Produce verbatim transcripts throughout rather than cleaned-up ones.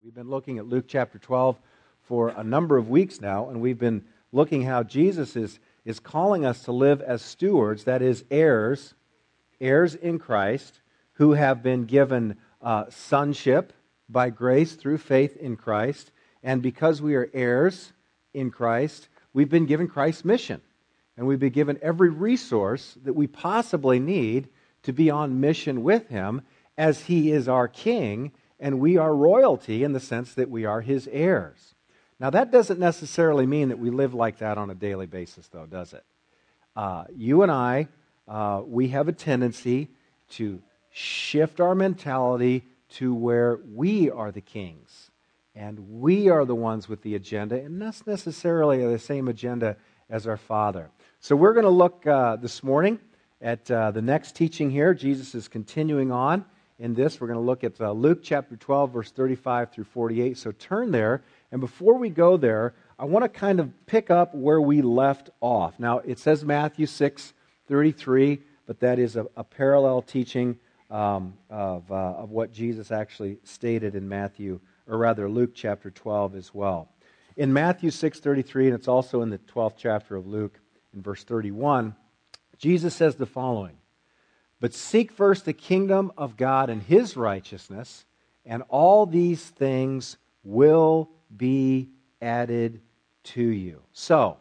We've been looking at Luke chapter twelve for a number of weeks now, and we've been looking how Jesus is, is calling us to live as stewards, that is, heirs, heirs in Christ, who have been given uh, sonship by grace through faith in Christ. And because we are heirs in Christ, we've been given Christ's mission. And we've been given every resource that we possibly need to be on mission with Him, as He is our King, and we are royalty in the sense that we are His heirs. Now, that doesn't necessarily mean that we live like that on a daily basis, though, does it? Uh, you and I, uh, we have a tendency to shift our mentality to where we are the kings, and we are the ones with the agenda, and not necessarily the same agenda as our Father. So we're going to look uh, this morning at uh, the next teaching here. Jesus is continuing on in this. We're going to look at uh, Luke chapter twelve, verse thirty-five through forty-eight. So turn there. And before we go there, I want to kind of pick up where we left off. Now, it says Matthew six thirty-three, but that is a, a parallel teaching um, of, uh, of what Jesus actually stated in Matthew, or rather Luke chapter twelve as well. In Matthew six thirty-three, and it's also in the twelfth chapter of Luke, in verse thirty-one, Jesus says the following: "But seek first the kingdom of God and His righteousness, and all these things will be added to you." So,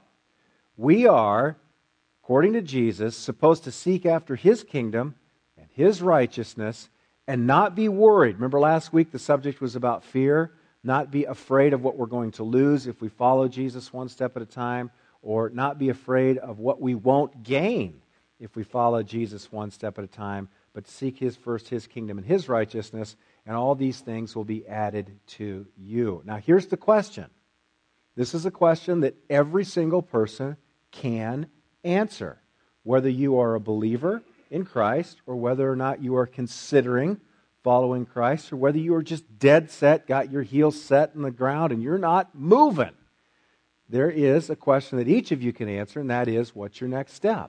we are, according to Jesus, supposed to seek after His kingdom and His righteousness and not be worried. Remember last week the subject was about fear, not be afraid of what we're going to lose if we follow Jesus one step at a time, or not be afraid of what we won't gain if we follow Jesus one step at a time, but seek His first, His kingdom and His righteousness, and all these things will be added to you. Now here's the question. This is a question that every single person can answer, whether you are a believer in Christ, or whether or not you are considering following Christ, or whether you are just dead set, got your heels set in the ground, and you're not moving. There is a question that each of you can answer, and that is, what's your next step?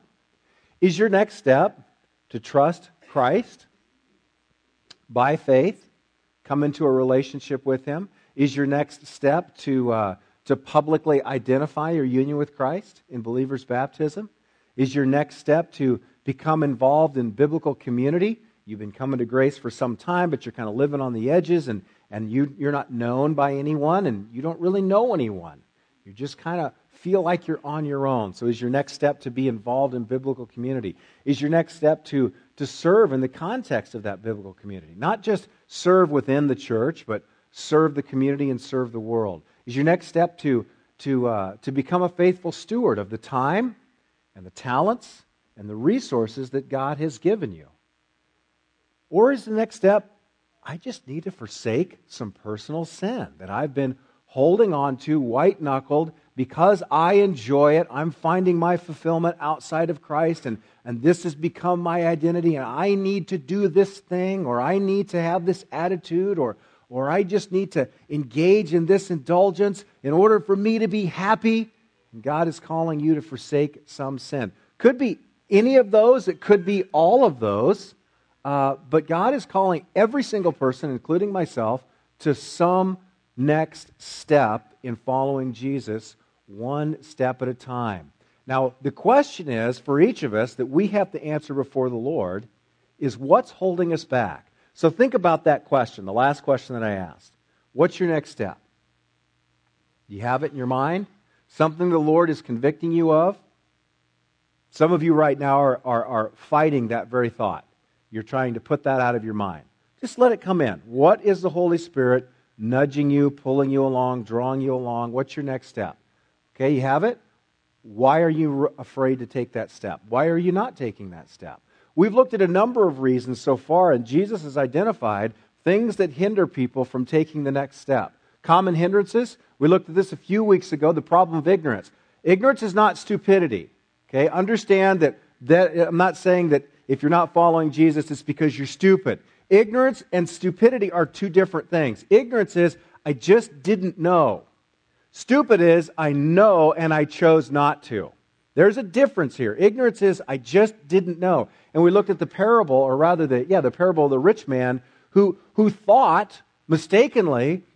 Is your next step to trust Christ by faith, come into a relationship with Him? Is your next step to uh, to publicly identify your union with Christ in believer's baptism? Is your next step to become involved in biblical community? You've been coming to grace for some time, but you're kind of living on the edges, and, and you, you're not known by anyone, and you don't really know anyone. You just kind of feel like you're on your own. So is your next step to be involved in biblical community? Is your next step to, to serve in the context of that biblical community? Not just serve within the church, but serve the community and serve the world. Is your next step to, to, uh, to become a faithful steward of the time and the talents and the resources that God has given you? Or is the next step, I just need to forsake some personal sin that I've been holding on to white-knuckled because I enjoy it. I'm finding my fulfillment outside of Christ, and, and this has become my identity, and I need to do this thing, or I need to have this attitude, or, or I just need to engage in this indulgence in order for me to be happy. And God is calling you to forsake some sin. Could be any of those. It could be all of those. Uh, but God is calling every single person, including myself, to some next step in following Jesus, one step at a time. Now, the question is, for each of us, that we have to answer before the Lord, is what's holding us back? So think about that question, the last question that I asked. What's your next step? Do you have it in your mind? Something the Lord is convicting you of? Some of you right now are, are, are fighting that very thought. You're trying to put that out of your mind. Just let it come in. What is the Holy Spirit nudging you, pulling you along, drawing you along? What's your next step? Okay, you have it? Why are you afraid to take that step? Why are you not taking that step? We've looked at a number of reasons so far, and Jesus has identified things that hinder people from taking the next step. Common hindrances, we looked at this a few weeks ago, the problem of ignorance. Ignorance is not stupidity. Okay, understand that, that I'm not saying that if you're not following Jesus, it's because you're stupid. Ignorance and stupidity are two different things. Ignorance is, I just didn't know. Stupid is, I know and I chose not to. There's a difference here. Ignorance is, I just didn't know. And we looked at the parable, or rather the yeah, the parable of the rich man who, who thought mistakenly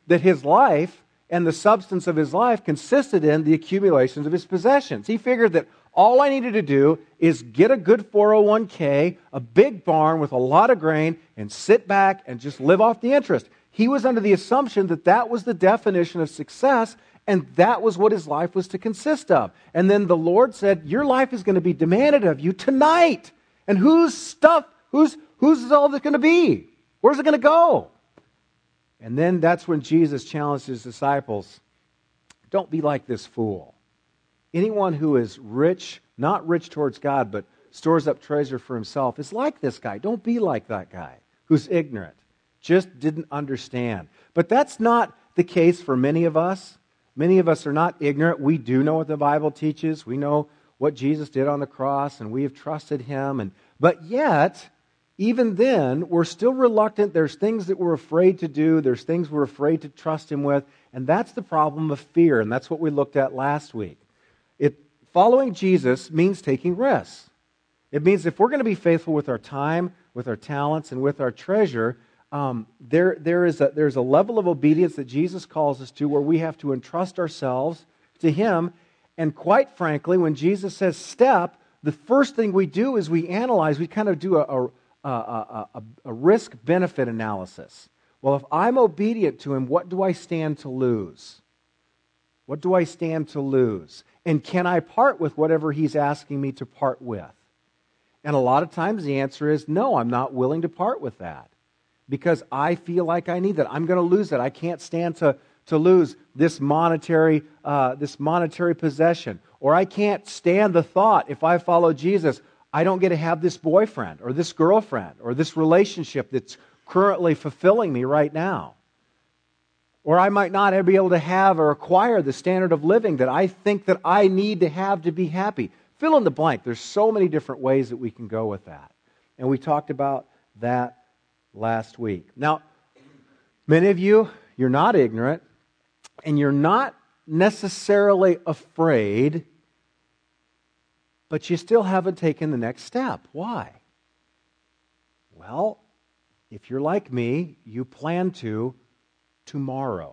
that his life and the substance of his life consisted in the accumulations of his possessions. He figured that all I needed to do is get a good four oh one k, a big barn with a lot of grain, and sit back and just live off the interest. He was under the assumption that that was the definition of success, and that was what his life was to consist of. And then the Lord said, your life is going to be demanded of you tonight. And whose stuff, whose, whose is all that going to be? Where's it going to go? And then that's when Jesus challenged his disciples, don't be like this fool. Anyone who is rich, not rich towards God, but stores up treasure for himself, is like this guy. Don't be like that guy who's ignorant, just didn't understand. But that's not the case for many of us. Many of us are not ignorant. We do know what the Bible teaches. We know what Jesus did on the cross, and we have trusted him. And but yet, even then, we're still reluctant. There's things that we're afraid to do. There's things we're afraid to trust him with. And that's the problem of fear, and that's what we looked at last week. It, following Jesus means taking risks. It means if we're going to be faithful with our time, with our talents, and with our treasure, um, there, there is a, there's a level of obedience that Jesus calls us to where we have to entrust ourselves to him. And quite frankly, when Jesus says step, the first thing we do is we analyze, we kind of do a, a, a, a, a risk-benefit analysis. Well, if I'm obedient to him, what do I stand to lose? What do I stand to lose? And can I part with whatever he's asking me to part with? And a lot of times the answer is no, I'm not willing to part with that because I feel like I need that. I'm going to lose it. I can't stand to, to lose this monetary, uh, this monetary possession. Or I can't stand the thought, if I follow Jesus, I don't get to have this boyfriend or this girlfriend or this relationship that's currently fulfilling me right now. Or I might not be able to have or acquire the standard of living that I think that I need to have to be happy. Fill in the blank. There's so many different ways that we can go with that. And we talked about that last week. Now, many of you, you're not ignorant, and you're not necessarily afraid, but you still haven't taken the next step. Why? Well, if you're like me, you plan to tomorrow.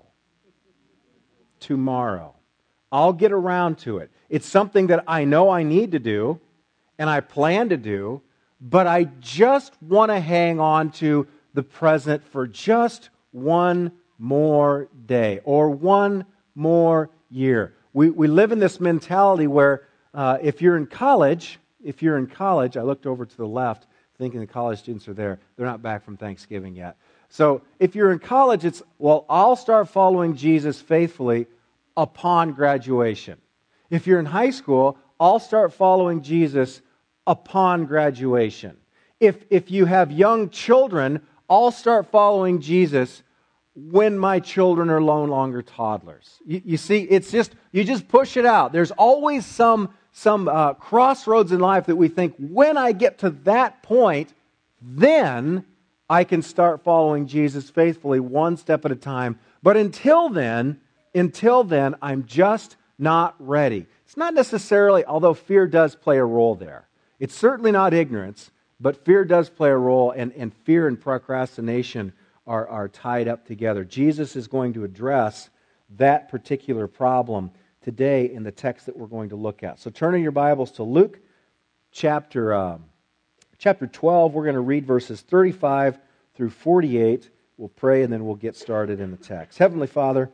Tomorrow. I'll get around to it. It's something that I know I need to do, and I plan to do, but I just want to hang on to the present for just one more day or one more year. We we live in this mentality where uh, if you're in college, if you're in college, I looked over to the left thinking the college students are there. They're not back from Thanksgiving yet. So if you're in college, it's, well, I'll start following Jesus faithfully upon graduation. If you're in high school, I'll start following Jesus upon graduation. If if you have young children, I'll start following Jesus when my children are no longer toddlers. You, you see, it's just, you just push it out. There's always some, some uh, crossroads in life that we think, when I get to that point, then I can start following Jesus faithfully one step at a time. But until then, until then, I'm just not ready. It's not necessarily, although fear does play a role there. It's certainly not ignorance, but fear does play a role, and, and fear and procrastination are, are tied up together. Jesus is going to address that particular problem today in the text that we're going to look at. So turn in your Bibles to Luke chapter, uh, chapter twelve. We're going to read verses thirty-five through forty-eight. We'll pray and then we'll get started in the text. Heavenly Father,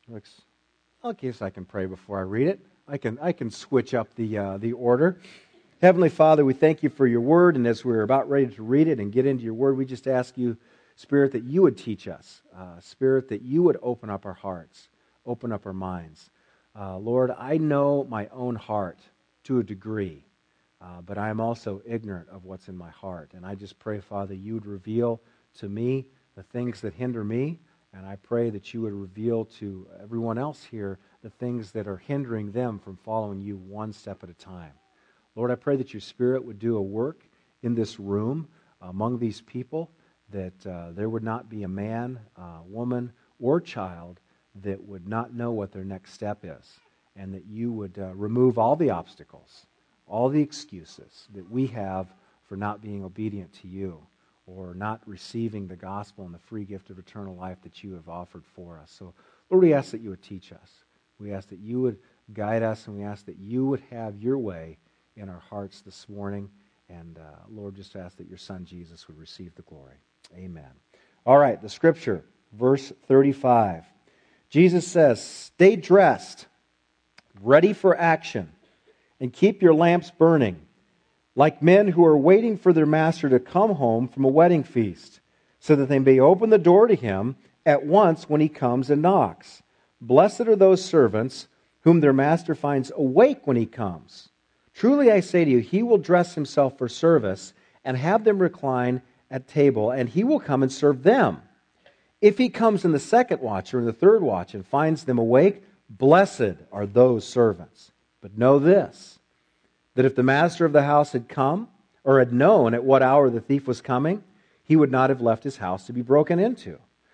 I guess I can pray before I read it. I can I can switch up the uh, the order. Heavenly Father, we thank you for your word, and as we're about ready to read it and get into your word, we just ask you, Spirit, that you would teach us. Uh, Spirit, that you would open up our hearts, open up our minds. Uh, Lord, I know my own heart to a degree, uh, but I am also ignorant of what's in my heart. And I just pray, Father, you would reveal to me the things that hinder me, and I pray that you would reveal to everyone else here the things that are hindering them from following you one step at a time. Lord, I pray that your Spirit would do a work in this room among these people, that uh, there would not be a man, uh, woman, or child that would not know what their next step is, and that you would uh, remove all the obstacles, all the excuses that we have for not being obedient to you. or not receiving the gospel and the free gift of eternal life that you have offered for us. So, Lord, we ask that you would teach us. We ask that you would guide us, and we ask that you would have your way in our hearts this morning. And, uh, Lord, just ask that your Son, Jesus, would receive the glory. Amen. All right, the Scripture, verse thirty-five. Jesus says, "Stay dressed, ready for action, and keep your lamps burning, like men who are waiting for their master to come home from a wedding feast, so that they may open the door to him at once when he comes and knocks. Blessed are those servants whom their master finds awake when he comes. Truly I say to you, he will dress himself for service and have them recline at table, and he will come and serve them. If he comes in the second watch or in the third watch and finds them awake, blessed are those servants. But know this, that if the master of the house had come or had known at what hour the thief was coming, he would not have left his house to be broken into.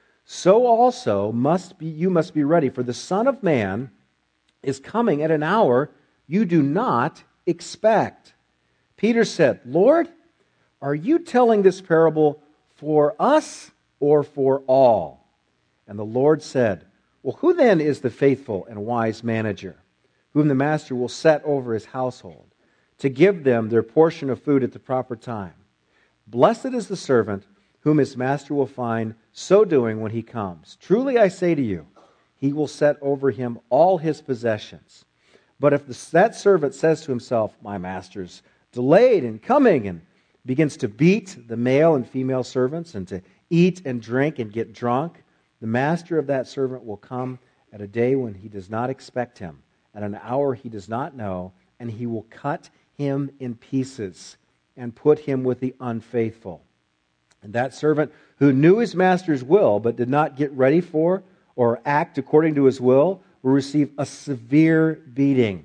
So also must be you must be ready, for the Son of Man is coming at an hour you do not expect." Peter said, "Lord, are you telling this parable for us or for all?" And the Lord said, "Well, who then is the faithful and wise manager, whom the master will set over his household, to give them their portion of food at the proper time? Blessed is the servant whom his master will find so doing when he comes. Truly I say to you, he will set over him all his possessions. But if the, that servant says to himself, 'My master's delayed in coming,' and begins to beat the male and female servants and to eat and drink and get drunk, the master of that servant will come at a day when he does not expect him, at an hour he does not know, and he will cut him in pieces and put him with the unfaithful. And that servant who knew his master's will but did not get ready for or act according to his will will receive a severe beating.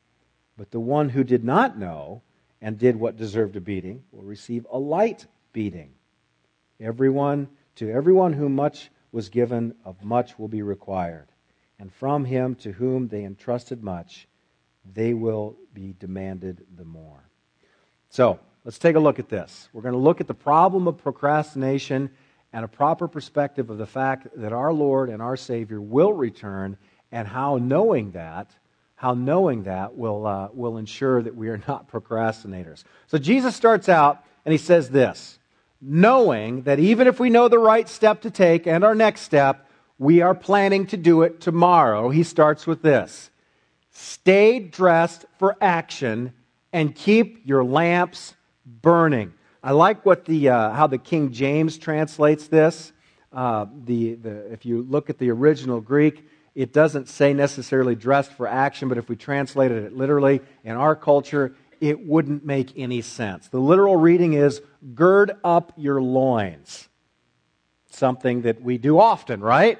But the one who did not know and did what deserved a beating will receive a light beating. Everyone, to everyone whom much was given, of much will be required. And from him to whom they entrusted much, they will be demanded the more." So, let's take a look at this. We're going to look at the problem of procrastination and a proper perspective of the fact that our Lord and our Savior will return, and how knowing that, how knowing that will uh, will ensure that we are not procrastinators. So Jesus starts out and he says this, knowing that even if we know the right step to take and our next step, we are planning to do it tomorrow. He starts with this: "Stay dressed for action and keep your lamps burning." I like what the uh, how the King James translates this. Uh, the the if you look at the original Greek, it doesn't say necessarily dressed for action, but if we translated it literally in our culture, it wouldn't make any sense. The literal reading is "gird up your loins." Something that we do often, right?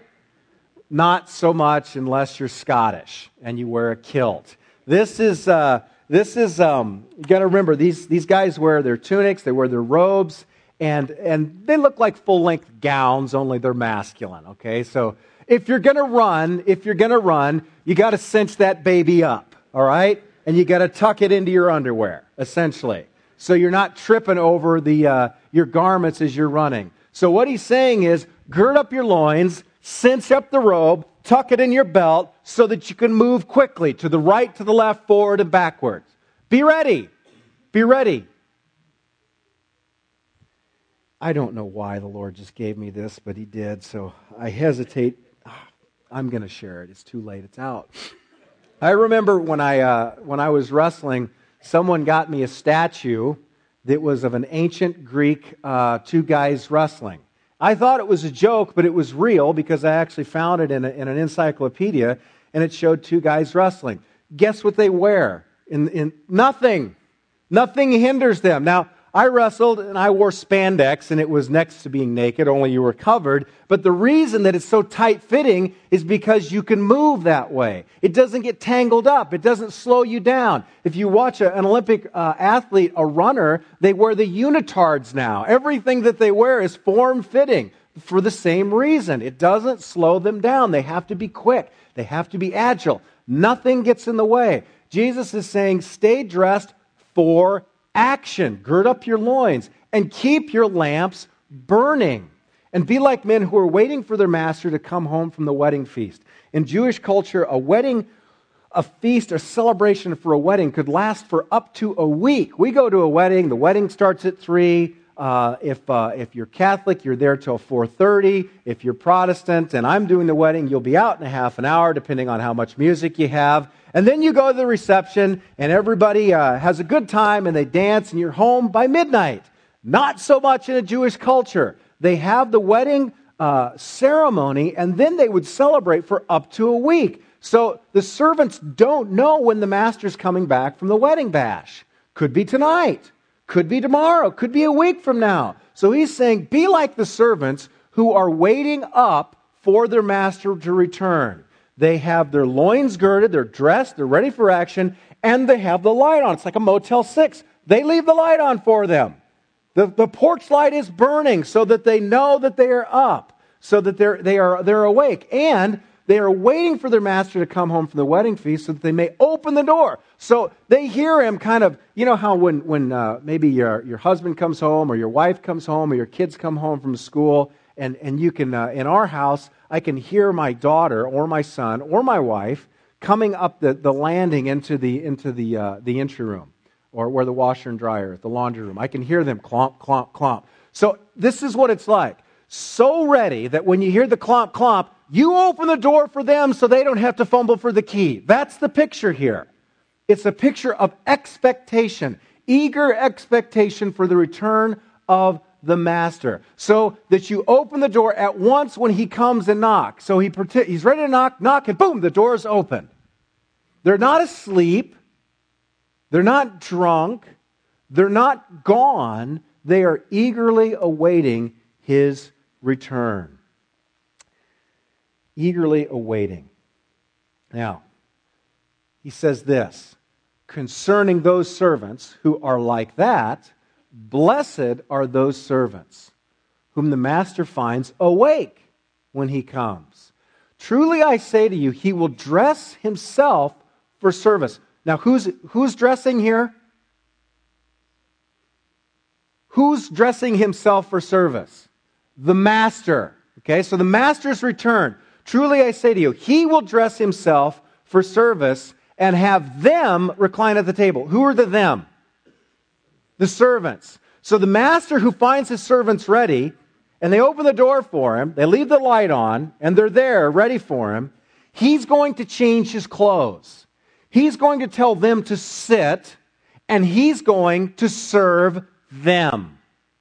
Not so much unless you're Scottish and you wear a kilt. This is uh, this is um, you got to remember these these guys wear their tunics, they wear their robes, and and they look like full length gowns, only they're masculine. Okay, so if you're gonna run, if you're gonna run, you got to cinch that baby up, all right, and you got to tuck it into your underwear, essentially, so you're not tripping over the uh, your garments as you're running. So what he's saying is, gird up your loins, cinch up the robe, tuck it in your belt so that you can move quickly to the right, to the left, forward, and backwards. Be ready. Be ready. I don't know why the Lord just gave me this, but He did, so I hesitate. I'm going to share it. It's too late. It's out. I remember when I uh, when I was wrestling, someone got me a statue that was of an ancient Greek uh, two guys wrestling. I thought it was a joke, but it was real because I actually found it in, a, in an encyclopedia, and it showed two guys wrestling. Guess what they wear? In, in nothing. Nothing hinders them. Now, I wrestled and I wore spandex, and it was next to being naked, only you were covered. But the reason that it's so tight-fitting is because you can move that way. It doesn't get tangled up. It doesn't slow you down. If you watch a, an Olympic uh, athlete, a runner, they wear the unitards now. Everything that they wear is form-fitting for the same reason. It doesn't slow them down. They have to be quick. They have to be agile. Nothing gets in the way. Jesus is saying, stay dressed for action. Gird up your loins and keep your lamps burning. And be like men who are waiting for their master to come home from the wedding feast. In Jewish culture, a wedding, a feast, a celebration for a wedding could last for up to a week. We go to a wedding, the wedding starts at three. Uh, if uh, if you're Catholic, you're there till four thirty. If you're Protestant and I'm doing the wedding, you'll be out in a half an hour, depending on how much music you have. And then you go to the reception, and everybody uh, has a good time, and they dance, and you're home by midnight. Not so much in a Jewish culture. They have the wedding uh, ceremony, and then they would celebrate for up to a week. So the servants don't know when the master's coming back from the wedding bash. Could be tonight. Could be tomorrow. Could be a week from now. So he's saying, be like the servants who are waiting up for their master to return. They have their loins girded, they're dressed, they're ready for action, and they have the light on. It's like a Motel six. They leave the light on for them. The, the porch light is burning so that they know that they are up, so that they're, they are, they're awake. And they are waiting for their master to come home from the wedding feast so that they may open the door. So they hear him kind of, you know how when, when uh, maybe your, your husband comes home or your wife comes home or your kids come home from school, and, and you can, uh, in our house, I can hear my daughter or my son or my wife coming up the, the landing into the, into the, uh, the entry room, or where the washer and dryer, the laundry room. I can hear them clomp, clomp, clomp. So this is what it's like. So ready that when you hear the clomp, clomp, you open the door for them so they don't have to fumble for the key. That's the picture here. It's a picture of expectation, eager expectation for the return of the master. So that you open the door at once when he comes and knocks. So he he's ready to knock, knock, and boom, the door is open. They're not asleep. They're not drunk. They're not gone. They are eagerly awaiting his return. Eagerly awaiting. Now, he says this, concerning those servants who are like that, blessed are those servants whom the master finds awake when he comes. Truly I say to you, he will dress himself for service. Now, who's, who's dressing here? Who's dressing himself for service? The master. Okay, so the master's return. Truly I say to you, he will dress himself for service and have them recline at the table. Who are the them? The servants. So the master who finds his servants ready, and they open the door for him, they leave the light on, and they're there ready for him, he's going to change his clothes. He's going to tell them to sit, and he's going to serve them.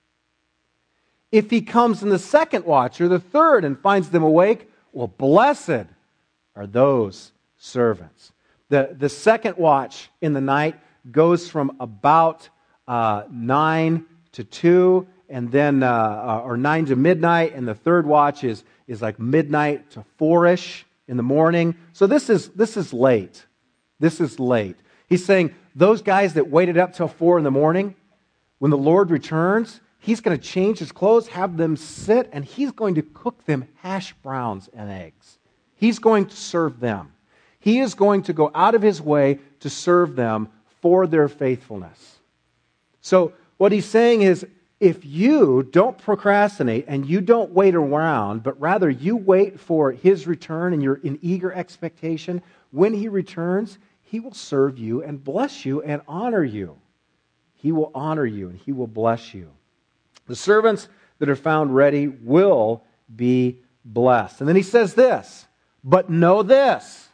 If he comes in the second watch or the third and finds them awake, well, blessed are those servants. The, the second watch in the night goes from about uh, nine to two, and then, uh, or nine to midnight, and the third watch is, is like midnight to four-ish in the morning. So this is, this is late. This is late. He's saying those guys that waited up till four in the morning, when the Lord returns, he's going to change his clothes, have them sit, and he's going to cook them hash browns and eggs. He's going to serve them. He is going to go out of his way to serve them for their faithfulness. So what he's saying is, if you don't procrastinate and you don't wait around, but rather you wait for his return and you're in eager expectation, when he returns, he will serve you and bless you and honor you. He will honor you and he will bless you. The servants that are found ready will be blessed. And then he says this, but know this,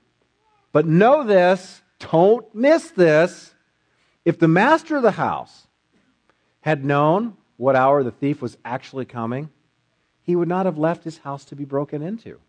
but know this, don't miss this. If the master of the house had known what hour the thief was actually coming, he would not have left his house to be broken into.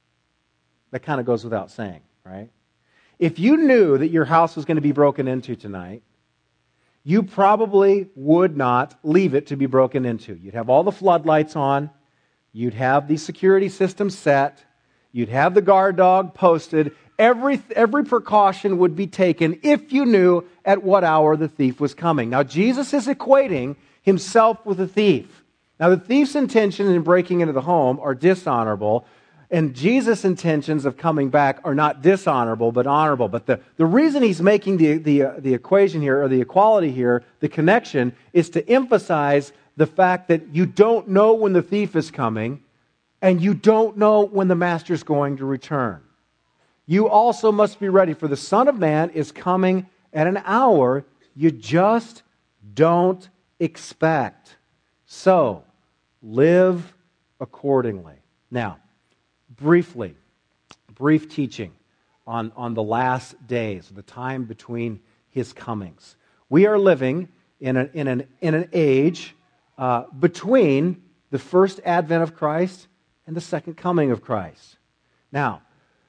That kind of goes without saying, right? If you knew that your house was going to be broken into tonight, you probably would not leave it to be broken into. You'd have all the floodlights on. You'd have the security system set. You'd have the guard dog posted. Every, every precaution would be taken if you knew at what hour the thief was coming. Now, Jesus is equating himself with a thief. Now, the thief's intentions in breaking into the home are dishonorable, and Jesus' intentions of coming back are not dishonorable, but honorable. But the, the reason he's making the, the, uh, the equation here, or the equality here, the connection, is to emphasize the fact that you don't know when the thief is coming, and you don't know when the master's going to return. You also must be ready, for the Son of Man is coming at an hour you just don't expect. So, live accordingly. Now, briefly, brief teaching on, on the last days, the time between His comings. We are living in, a, in, an, in an age uh, between the first advent of Christ and the second coming of Christ. Now,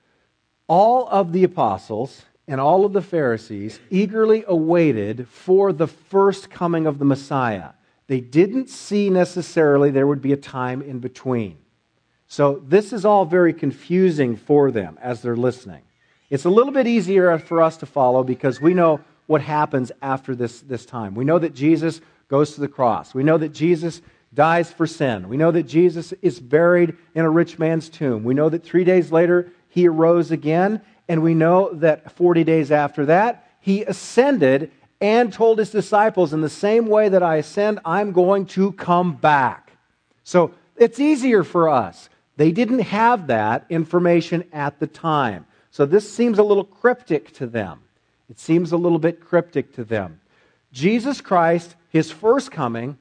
all of the apostles and all of the Pharisees eagerly awaited for the first coming of the Messiah. They didn't see necessarily there would be a time in between. So this is all very confusing for them as they're listening. It's a little bit easier for us to follow because we know what happens after this, this time. We know that Jesus goes to the cross. We know that Jesus dies for sin. We know that Jesus is buried in a rich man's tomb. We know that three days later He arose again. And we know that forty days after that, He ascended and told His disciples, in the same way that I ascend, I'm going to come back. So it's easier for us. They didn't have that information at the time. So this seems a little cryptic to them. It seems a little bit cryptic to them. Jesus Christ, His first coming,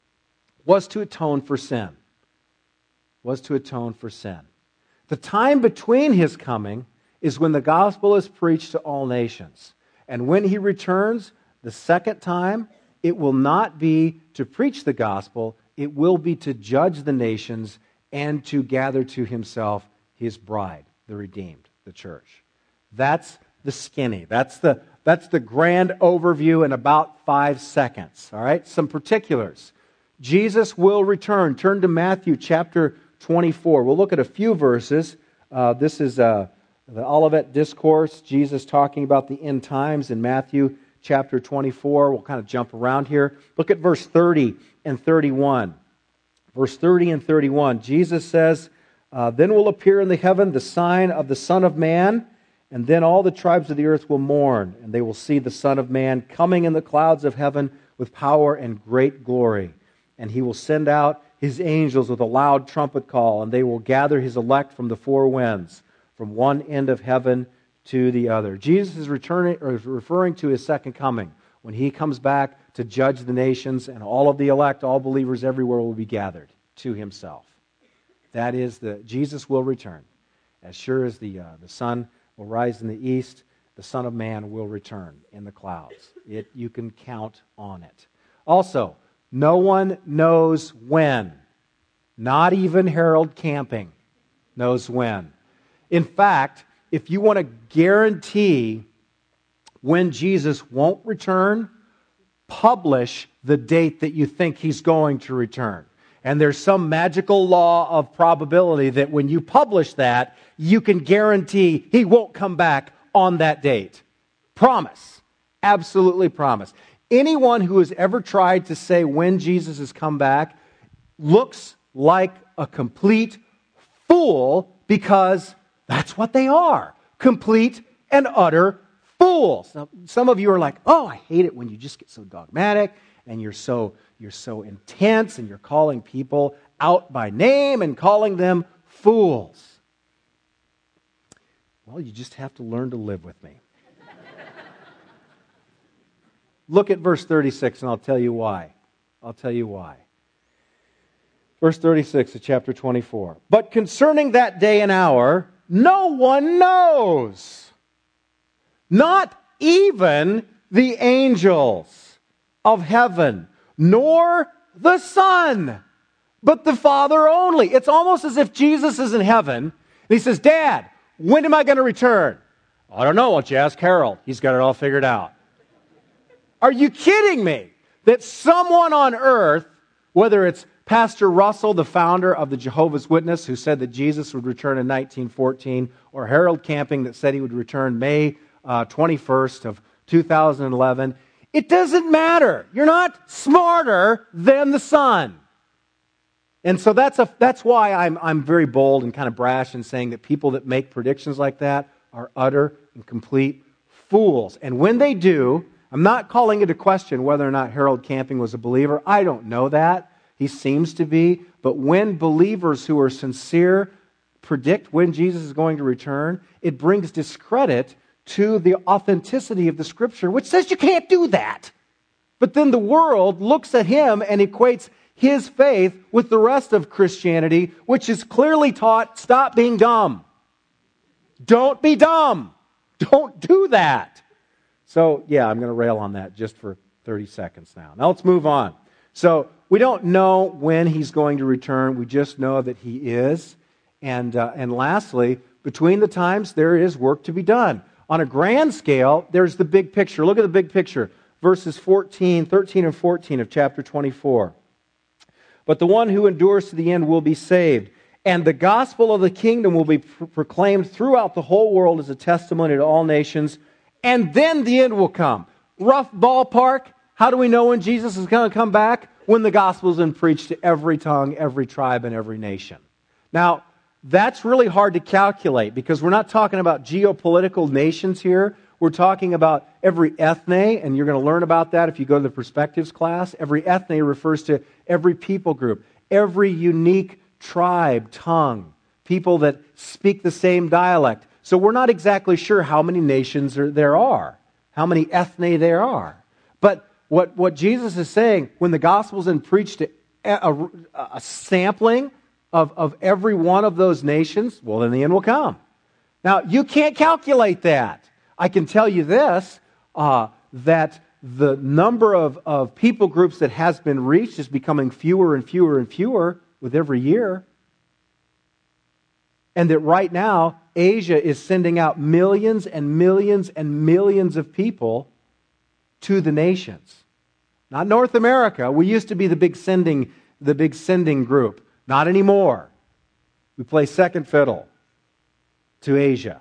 was to atone for sin. Was to atone for sin. The time between His coming is when the gospel is preached to all nations. And when He returns the second time, it will not be to preach the gospel, it will be to judge the nations and to gather to Himself His bride, the redeemed, the church. That's the skinny. That's the, that's the grand overview in about five seconds. All right? Some particulars. Jesus will return. Turn to Matthew chapter twenty-four. We'll look at a few verses. Uh, this is uh, the Olivet Discourse. Jesus talking about the end times in Matthew chapter twenty-four. We'll kind of jump around here. Look at verse thirty and thirty-one. Verse thirty and thirty-one. Jesus says, uh, Then will appear in the heaven the sign of the Son of Man, and then all the tribes of the earth will mourn, and they will see the Son of Man coming in the clouds of heaven with power and great glory. And He will send out His angels with a loud trumpet call, and they will gather His elect from the four winds, from one end of heaven to the other. Jesus is returning, or is referring to His second coming, when He comes back to judge the nations, and all of the elect, all believers everywhere will be gathered to Himself. That is, the Jesus will return. As sure as the, uh, the sun will rise in the east, the Son of Man will return in the clouds. It, you can count on it. Also, no one knows when. Not even Harold Camping knows when. In fact, if you want to guarantee when Jesus won't return, publish the date that you think He's going to return. And there's some magical law of probability that when you publish that, you can guarantee He won't come back on that date. Promise. Absolutely promise. Anyone who has ever tried to say when Jesus has come back looks like a complete fool, because that's what they are. Complete and utter fools. Now, some of you are like, oh, I hate it when you just get so dogmatic and you're so, you're so intense and you're calling people out by name and calling them fools. Well, you just have to learn to live with me. Look at verse thirty-six, and I'll tell you why. I'll tell you why. Verse thirty-six of chapter twenty-four. But concerning that day and hour, no one knows. Not even the angels of heaven, nor the Son, but the Father only. It's almost as if Jesus is in heaven, and He says, Dad, when am I going to return? I don't know. Why don't you ask Harold? He's got it all figured out. Are you kidding me? That someone on earth, whether it's Pastor Russell, the founder of the Jehovah's Witness, who said that Jesus would return in nineteen fourteen, or Harold Camping that said he would return May uh, twenty-first of two thousand eleven, it doesn't matter. You're not smarter than the Son. And so that's a that's why I'm I'm very bold and kind of brash in saying that people that make predictions like that are utter and complete fools. And when they do, I'm not calling into question whether or not Harold Camping was a believer. I don't know that. He seems to be. But when believers who are sincere predict when Jesus is going to return, it brings discredit to the authenticity of the Scripture, which says you can't do that. But then the world looks at him and equates his faith with the rest of Christianity, which is clearly taught, stop being dumb. Don't be dumb. Don't do that. So, yeah, I'm going to rail on that just for thirty seconds now. Now let's move on. So, we don't know when he's going to return. We just know that he is. And, uh, and lastly, between the times, there is work to be done. On a grand scale, there's the big picture. Look at the big picture. Verses fourteen, thirteen and fourteen of chapter twenty-four. But the one who endures to the end will be saved. And the gospel of the kingdom will be pr- proclaimed throughout the whole world as a testimony to all nations. And then the end will come. Rough ballpark. How do we know when Jesus is going to come back? When the gospel is been preached to every tongue, every tribe, and every nation. Now, that's really hard to calculate because we're not talking about geopolitical nations here. We're talking about every ethne, and you're going to learn about that if you go to the perspectives class. Every ethne refers to every people group, every unique tribe, tongue, people that speak the same dialect. So we're not exactly sure how many nations there are, how many ethne there are. But what, what Jesus is saying, when the gospel's been preached to a, a, a sampling of, of every one of those nations, well, then the end will come. Now, you can't calculate that. I can tell you this, uh, that the number of, of people groups that has been reached is becoming fewer and fewer and fewer with every year. And that right now, Asia is sending out millions and millions and millions of people to the nations. Not North America. We used to be the big sending, the big sending group. Not anymore. We play second fiddle to Asia.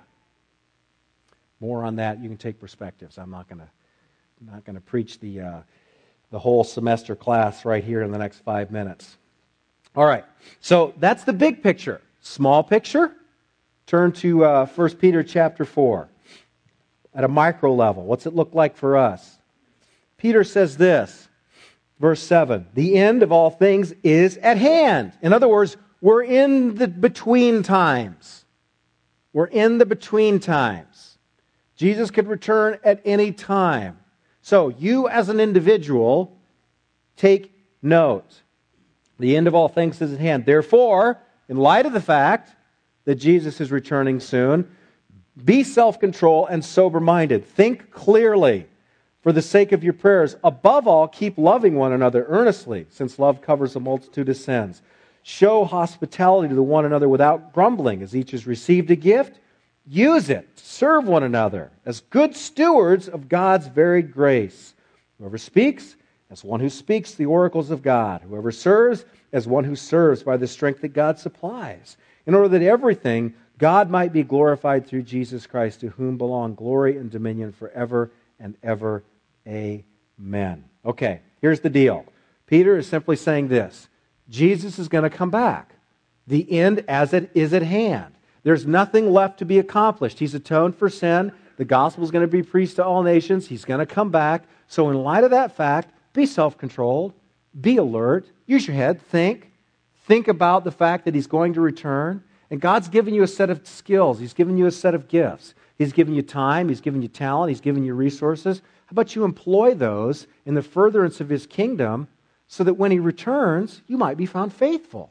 More on that. You can take perspectives. I'm not going to not going to preach the uh, the whole semester class right here in the next five minutes. All right. So that's the big picture. Small picture. Turn to uh, First Peter chapter four. At a micro level, what's it look like for us? Peter says this, verse seven, the end of all things is at hand. In other words, we're in the between times. We're in the between times. Jesus could return at any time. So you as an individual, take note. The end of all things is at hand. Therefore, in light of the fact that Jesus is returning soon, be self-controlled and sober-minded. Think clearly for the sake of your prayers. Above all, keep loving one another earnestly, since love covers a multitude of sins. Show hospitality to one another without grumbling. As each has received a gift, use it to serve one another as good stewards of God's varied grace. Whoever speaks, as one who speaks the oracles of God. Whoever serves, as one who serves by the strength that God supplies, in order that everything God might be glorified through Jesus Christ, to whom belong glory and dominion forever and ever. Amen. Okay, here's the deal. Peter is simply saying this. Jesus is going to come back. The end as it is at hand. There's nothing left to be accomplished. He's atoned for sin. The gospel is going to be preached to all nations. He's going to come back. So in light of that fact, be self-controlled. Be alert. Use your head. Think. Think about the fact that He's going to return. And God's given you a set of skills. He's given you a set of gifts. He's given you time. He's given you talent. He's given you resources. How about you employ those in the furtherance of His kingdom so that when He returns, you might be found faithful?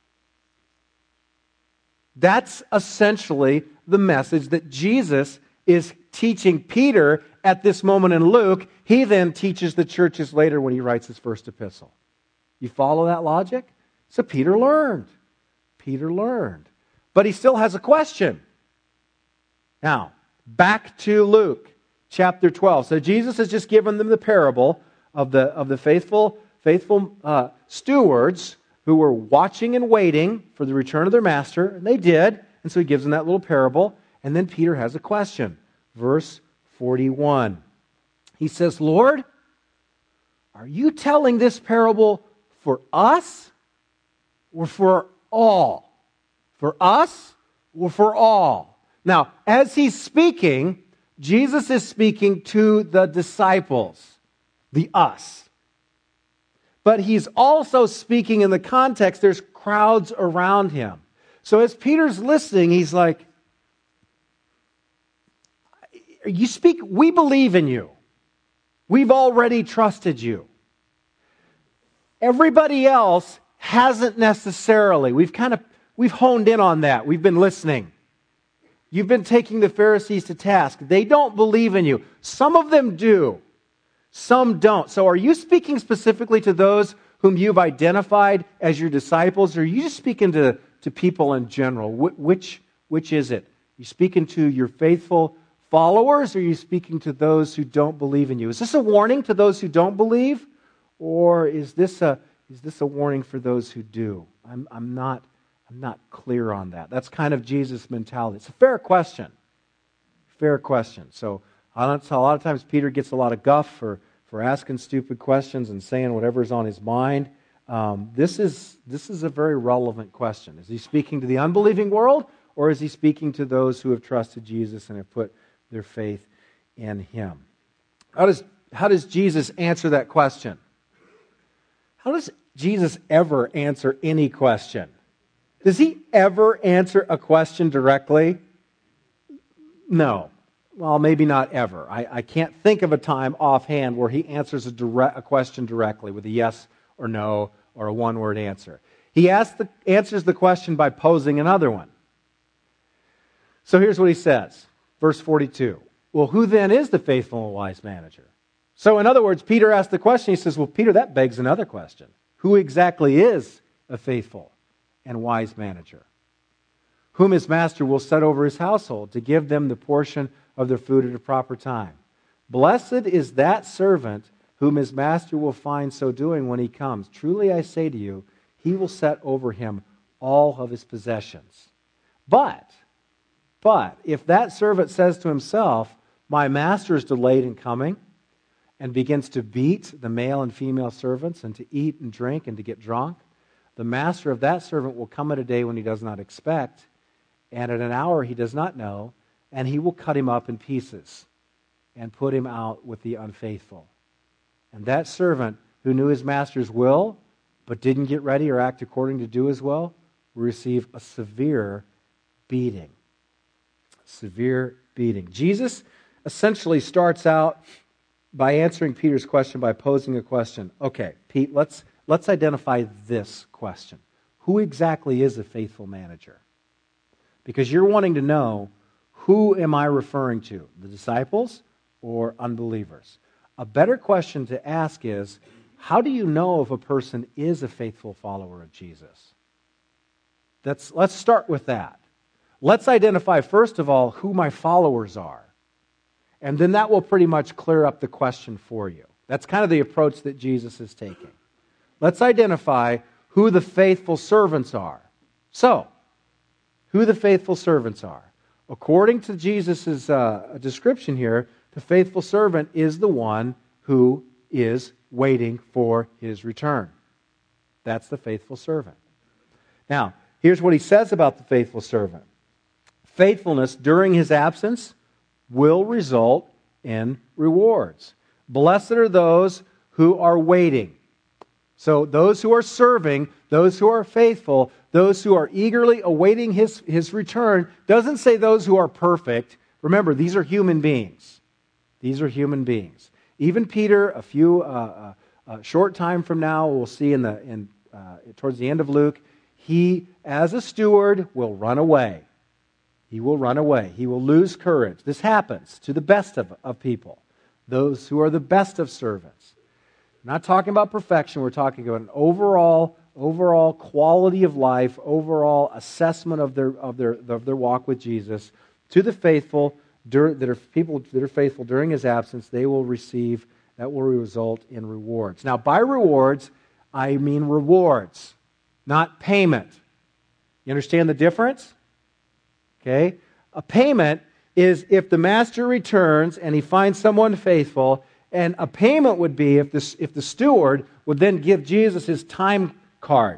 That's essentially the message that Jesus is teaching Peter at this moment in Luke. He then teaches the churches later when he writes his first epistle. You follow that logic? So Peter learned. Peter learned. But he still has a question. Now, back to Luke chapter twelve. So Jesus has just given them the parable of the, of the faithful, faithful uh, stewards who were watching and waiting for the return of their master. And they did. And so he gives them that little parable. And then Peter has a question. Verse forty-one. He says, Lord, are you telling this parable for us or for all? For us or for all? Now, as he's speaking, Jesus is speaking to the disciples, the us. but he's also speaking in the context, there's crowds around him. So as Peter's listening, he's like, you speak, we believe in you. We've already trusted you. Everybody else hasn't necessarily. We've kind of, we've honed in on that. We've been listening. You've been taking the Pharisees to task. They don't believe in you. Some of them do. Some don't. So are you speaking specifically to those whom you've identified as your disciples, or are you just speaking to, to people in general? Wh- which, which is it? You speaking to your faithful followers, or are you speaking to those who don't believe in you? Is this a warning to those who don't believe, or is this a, is this a warning for those who do? I'm, I'm not I'm not clear on that. That's kind of Jesus' mentality. It's a fair question. Fair question. So a lot of times Peter gets a lot of guff for, for asking stupid questions and saying whatever's on his mind. Um, this is this is a very relevant question. Is he speaking to the unbelieving world, or is he speaking to those who have trusted Jesus and have put their faith in him? How does how does Jesus answer that question? How does Jesus ever answer any question? Does he ever answer a question directly? No. Well, maybe not ever. I, I can't think of a time offhand where he answers a, direct, a question directly with a yes or no or a one-word answer. He asks the, answers the question by posing another one. So here's what he says, verse forty-two. Well, who then is the faithful and wise manager? So in other words, Peter asked the question. He says, well, Peter, that begs another question. Who exactly is a faithful and wise manager, whom his master will set over his household to give them the portion of their food at a proper time? Blessed is that servant whom his master will find so doing when he comes. Truly I say to you, he will set over him all of his possessions. But, but, if that servant says to himself, my master is delayed in coming, and begins to beat the male and female servants, and to eat and drink and to get drunk, the master of that servant will come at a day when he does not expect, and at an hour he does not know, and he will cut him up in pieces and put him out with the unfaithful. And that servant who knew his master's will, but didn't get ready or act according to do his will, will receive a severe beating. Severe beating. Jesus essentially starts out by answering Peter's question by posing a question. Okay, Pete, let's let's identify this question. Who exactly is a faithful manager? Because you're wanting to know, who am I referring to? The disciples or unbelievers? A better question to ask is, how do you know if a person is a faithful follower of Jesus? That's, let's start with that. Let's identify, first of all, who my followers are. And then that will pretty much clear up the question for you. That's kind of the approach that Jesus is taking. Let's identify who the faithful servants are. So, who the faithful servants are. According to Jesus' uh, description here, the faithful servant is the one who is waiting for his return. That's the faithful servant. Now, here's what he says about the faithful servant. Faithfulness during his absence will result in rewards. Blessed are those who are waiting. So those who are serving, those who are faithful, those who are eagerly awaiting his, his return, doesn't say those who are perfect. Remember, these are human beings. These are human beings. Even Peter, a few uh, uh, uh, short time from now, we'll see in the in uh, towards the end of Luke, he, as a steward, will run away. He will run away. He will lose courage. This happens to the best of, of people, those who are the best of servants. We're not talking about perfection. We're talking about an overall, overall quality of life, overall assessment of their of their of their walk with Jesus. To the faithful, that are people that are faithful during his absence, they will receive. That will result in rewards. Now, by rewards, I mean rewards, not payment. You understand the difference? Okay? A payment is if the master returns and he finds someone faithful, and a payment would be if the, if the steward would then give Jesus his time card,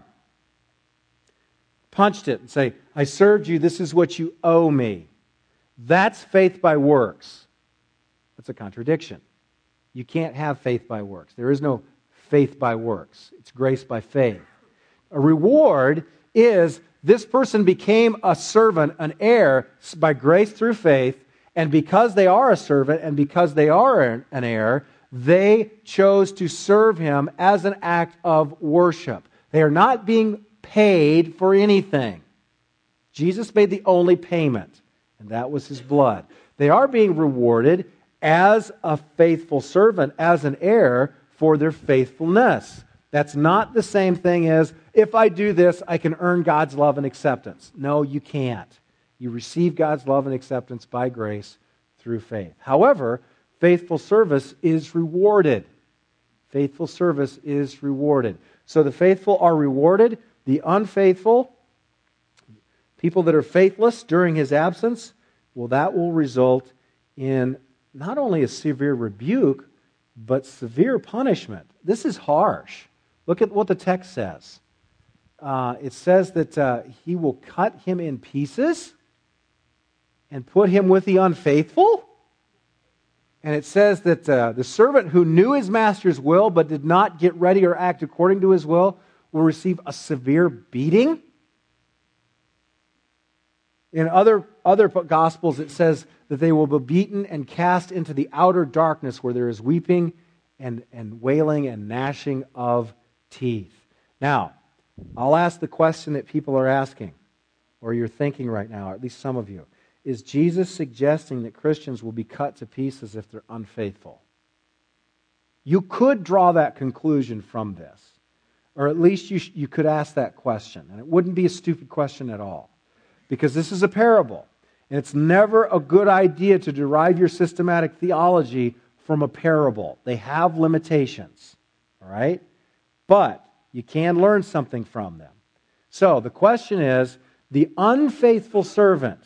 punched it and say, I served you, this is what you owe me. That's faith by works. That's a contradiction. You can't have faith by works. There is no faith by works. It's grace by faith. A reward is this person became a servant, an heir, by grace through faith, and because they are a servant and because they are an heir, they chose to serve him as an act of worship. They are not being paid for anything. Jesus made the only payment, and that was his blood. They are being rewarded as a faithful servant, as an heir, for their faithfulness. That's not the same thing as, if I do this, I can earn God's love and acceptance. No, you can't. You receive God's love and acceptance by grace through faith. However, faithful service is rewarded. Faithful service is rewarded. So the faithful are rewarded. The unfaithful, people that are faithless during his absence, well, that will result in not only a severe rebuke, but severe punishment. This is harsh. Look at what the text says. Uh, it says that uh, he will cut him in pieces and put him with the unfaithful. And it says that uh, the servant who knew his master's will but did not get ready or act according to his will will receive a severe beating. In other, other Gospels, it says that they will be beaten and cast into the outer darkness where there is weeping and, and wailing and gnashing of teeth. Now, I'll ask the question that people are asking, or you're thinking right now, or at least some of you. Is Jesus suggesting that Christians will be cut to pieces if they're unfaithful? You could draw that conclusion from this, or at least you, sh- you could ask that question, and it wouldn't be a stupid question at all. Because this is a parable. And it's never a good idea to derive your systematic theology from a parable. They have limitations. All right? But you can learn something from them. So the question is, the unfaithful servant,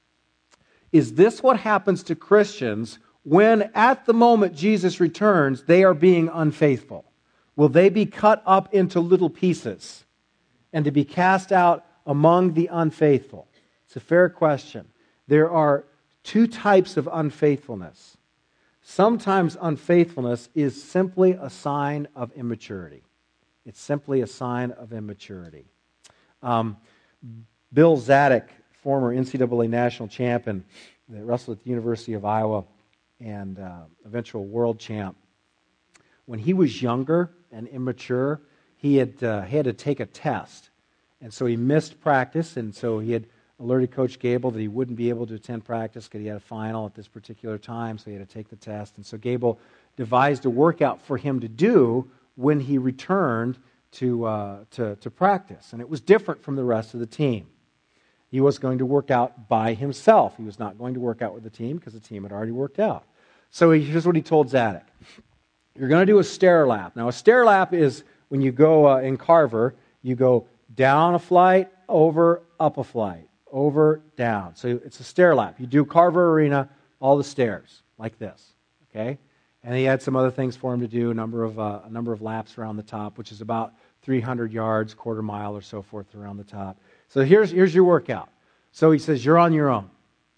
is this what happens to Christians when at the moment Jesus returns, they are being unfaithful? Will they be cut up into little pieces and to be cast out among the unfaithful? It's a fair question. There are two types of unfaithfulness. Sometimes unfaithfulness is simply a sign of immaturity. It's simply a sign of immaturity. Um, Bill Zadok, former N C double A national champion that wrestled at the University of Iowa and uh, eventual world champ, when he was younger and immature, he had, uh, he had to take a test. And so he missed practice, and so he had alerted Coach Gable that he wouldn't be able to attend practice because he had a final at this particular time, so he had to take the test. And so Gable devised a workout for him to do when he returned to, uh, to, to practice. And it was different from the rest of the team. He was going to work out by himself. He was not going to work out with the team because the team had already worked out. So he, here's what he told Zadok. You're going to do a stair lap. Now, a stair lap is when you go uh, in Carver, you go down a flight, over, up a flight, over, down. So it's a stair lap. You do Carver Arena, all the stairs, like this. Okay? And he had some other things for him to do, a number of, uh, a number of laps around the top, which is about three hundred yards, quarter mile or so forth around the top. So here's, here's your workout. So he says, you're on your own.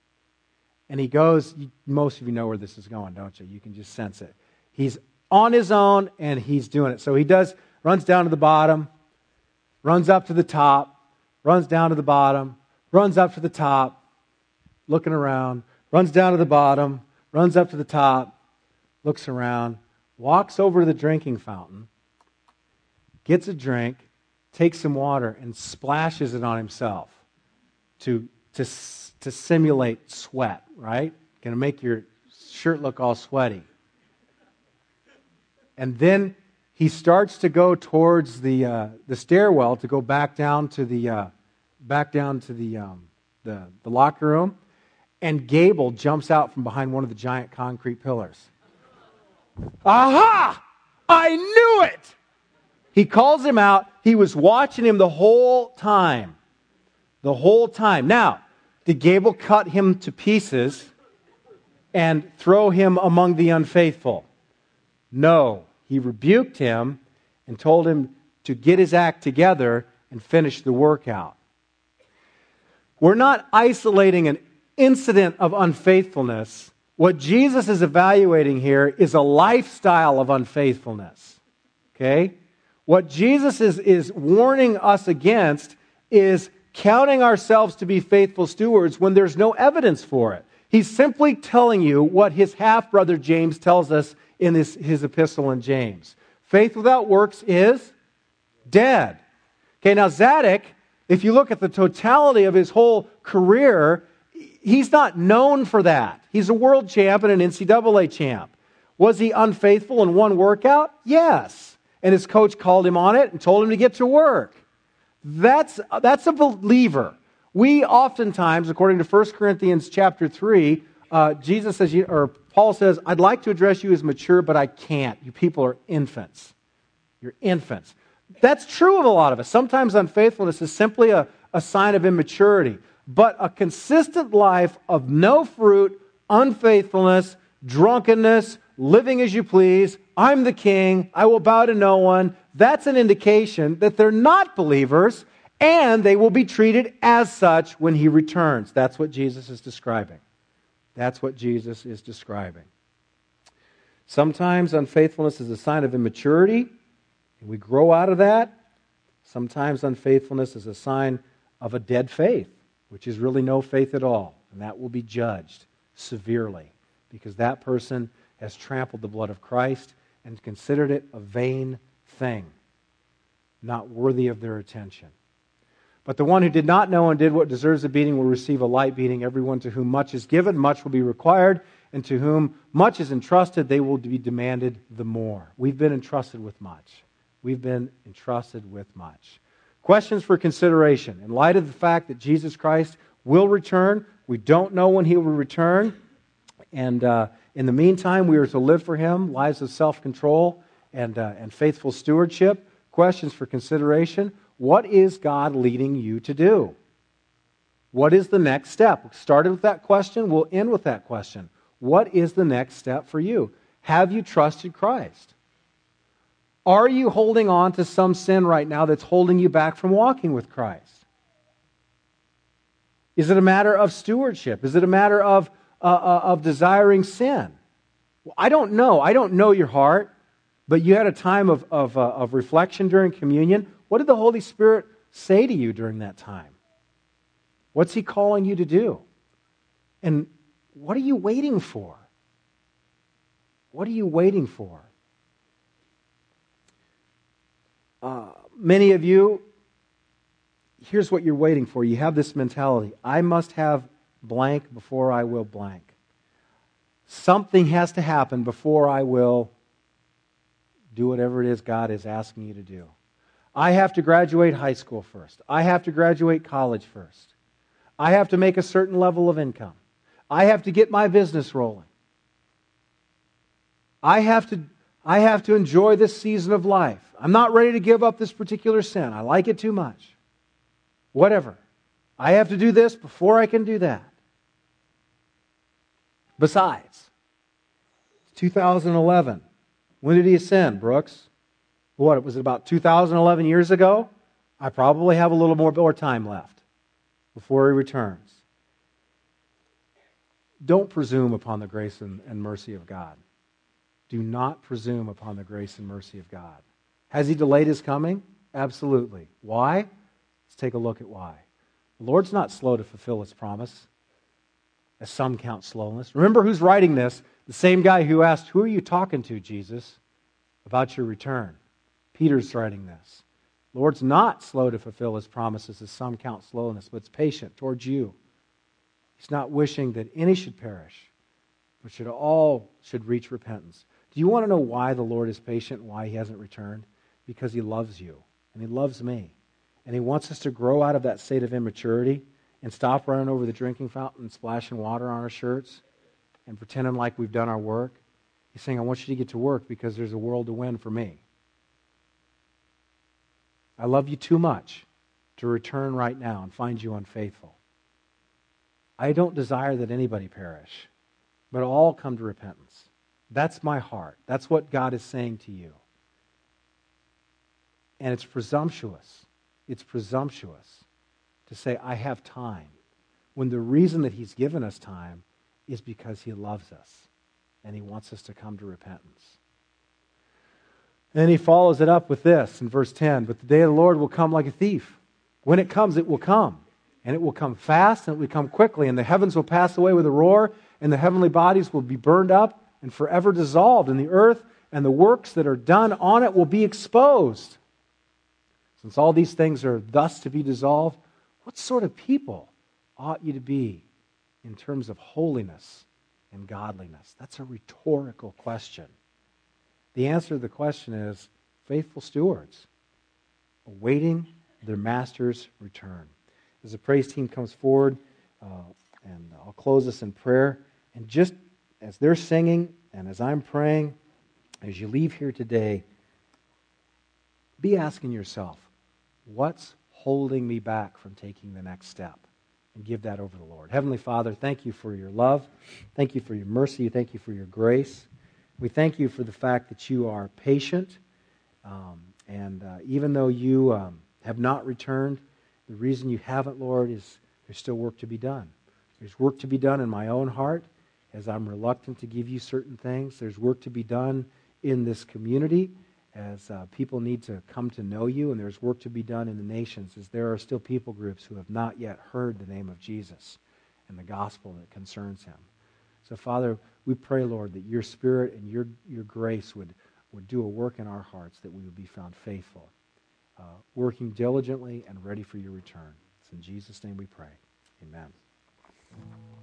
And he goes, most of you know where this is going, don't you? You can just sense it. He's on his own, and he's doing it. So he does, runs down to the bottom, runs up to the top, runs down to the bottom, runs up to the top, looking around, runs down to the bottom, runs up to the top, looks around, walks over to the drinking fountain, gets a drink, takes some water, and splashes it on himself to, to, to simulate sweat, right? Going to make your shirt look all sweaty. And then he starts to go towards the uh, the stairwell to go back down to the uh, back down to the, um, the the locker room, and Gable jumps out from behind one of the giant concrete pillars. Aha! I knew it! He calls him out. He was watching him the whole time. The whole time. Now, did Gable cut him to pieces and throw him among the unfaithful? No. He rebuked him and told him to get his act together and finish the workout. We're not isolating an incident of unfaithfulness. What Jesus is evaluating here is a lifestyle of unfaithfulness. Okay? What Jesus is, is warning us against is counting ourselves to be faithful stewards when there's no evidence for it. He's simply telling you what his half-brother James tells us in his, his epistle in James. Faith without works is dead. Okay, now Zadok, if you look at the totality of his whole career, he's not known for that. He's a world champ and an N C double A champ. Was he unfaithful in one workout? Yes. And his coach called him on it and told him to get to work. That's, that's a believer. We oftentimes, according to First Corinthians chapter three, uh, Jesus says, or Paul says, I'd like to address you as mature, but I can't. You people are infants. You're infants. That's true of a lot of us. Sometimes unfaithfulness is simply a, a sign of immaturity. But a consistent life of no fruit, unfaithfulness, drunkenness, living as you please, I'm the king, I will bow to no one, that's an indication that they're not believers, and they will be treated as such when he returns. That's what Jesus is describing. That's what Jesus is describing. Sometimes unfaithfulness is a sign of immaturity, and we grow out of that. Sometimes unfaithfulness is a sign of a dead faith, which is really no faith at all, and that will be judged severely because that person has trampled the blood of Christ and considered it a vain thing, not worthy of their attention. But the one who did not know and did what deserves a beating will receive a light beating. Everyone to whom much is given, much will be required, and to whom much is entrusted, they will be demanded the more. We've been entrusted with much. We've been entrusted with much. Questions for consideration. In light of the fact that Jesus Christ will return, we don't know when he will return, and uh, in the meantime, we are to live for him, lives of self-control and, uh, and faithful stewardship. Questions for consideration. What is God leading you to do? What is the next step? We started with that question. We'll end with that question. What is the next step for you? Have you trusted Christ? Are you holding on to some sin right now that's holding you back from walking with Christ? Is it a matter of stewardship? Is it a matter of, uh, uh, of desiring sin? Well, I don't know. I don't know your heart, but you had a time of, of, uh, of reflection during communion. What did the Holy Spirit say to you during that time? What's he calling you to do? And what are you waiting for? What are you waiting for? Uh, many of you, here's what you're waiting for. You have this mentality. I must have blank before I will blank. Something has to happen before I will do whatever it is God is asking you to do. I have to graduate high school first. I have to graduate college first. I have to make a certain level of income. I have to get my business rolling. I have to, I have to enjoy this season of life. I'm not ready to give up this particular sin. I like it too much. Whatever. I have to do this before I can do that. Besides, two thousand eleven. When did he ascend, Brooks? What, was it about two thousand eleven years ago? I probably have a little more, more time left before he returns. Don't presume upon the grace and, and mercy of God. Do not presume upon the grace and mercy of God. Has he delayed his coming? Absolutely. Why? Let's take a look at why. The Lord's not slow to fulfill his promise, as some count slowness. Remember who's writing this? The same guy who asked, who are you talking to, Jesus, about your return? Peter's writing this. The Lord's not slow to fulfill his promises, as some count slowness, but it's patient towards you. He's not wishing that any should perish, but should all should reach repentance. Do you want to know why the Lord is patient and why he hasn't returned? Because he loves you, and he loves me. And he wants us to grow out of that state of immaturity and stop running over the drinking fountain and splashing water on our shirts and pretending like we've done our work. He's saying, I want you to get to work because there's a world to win for me. I love you too much to return right now and find you unfaithful. I don't desire that anybody perish, but all come to repentance. That's my heart. That's what God is saying to you. And it's presumptuous. It's presumptuous to say, I have time, when the reason that he's given us time is because he loves us and he wants us to come to repentance. And then he follows it up with this in verse ten. But the day of the Lord will come like a thief. When it comes, it will come. And it will come fast, and it will come quickly. And the heavens will pass away with a roar, and the heavenly bodies will be burned up and forever dissolved. And the earth and the works that are done on it will be exposed. Since all these things are thus to be dissolved, what sort of people ought you to be in terms of holiness and godliness? That's a rhetorical question. The answer to the question is faithful stewards, awaiting their master's return. As the praise team comes forward, uh, and I'll close this in prayer, and just as they're singing and as I'm praying, as you leave here today, be asking yourself, what's holding me back from taking the next step? And give that over to the Lord. Heavenly Father, thank you for your love. Thank you for your mercy. Thank you for your grace. We thank you for the fact that you are patient. Um, and uh, even though you um, have not returned, the reason you haven't, Lord, is there's still work to be done. There's work to be done in my own heart as I'm reluctant to give you certain things. There's work to be done in this community as uh, people need to come to know you, and there's work to be done in the nations as there are still people groups who have not yet heard the name of Jesus and the gospel that concerns him. So, Father, we pray, Lord, that your Spirit and your, your grace would, would do a work in our hearts, that we would be found faithful, uh, working diligently and ready for your return. It's in Jesus' name we pray. Amen.